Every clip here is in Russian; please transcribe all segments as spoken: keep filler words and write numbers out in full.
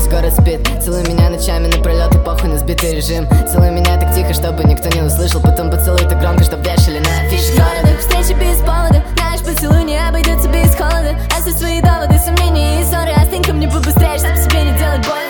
весь город спит. Целуй меня ночами напролет и похуй на сбитый режим. Целуй меня так тихо, чтобы никто не услышал. Потом поцелуй так громко, чтоб вешали на афише города. Встречи без повода, наш поцелуй не обойдется без холода. Оставь свои доводы, сомнения и ссоры. Остынь ко мне побыстрее, чтоб себе не делать больно.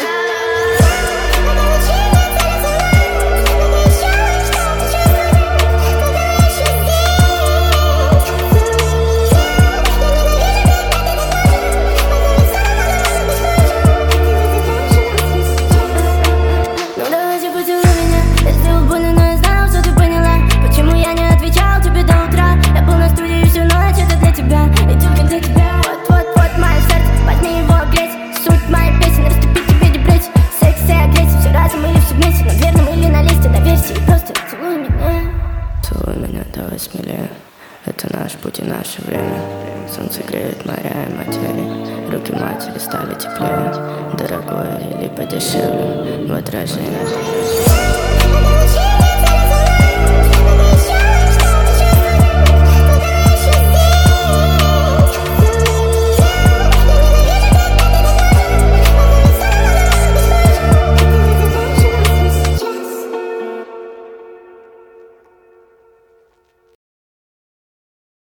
Целуй меня, давай смелее. Это наш путь и наше время. Солнце греет моря и материи. Руки матери стали теплее. Дорогое или подешевле в отражении.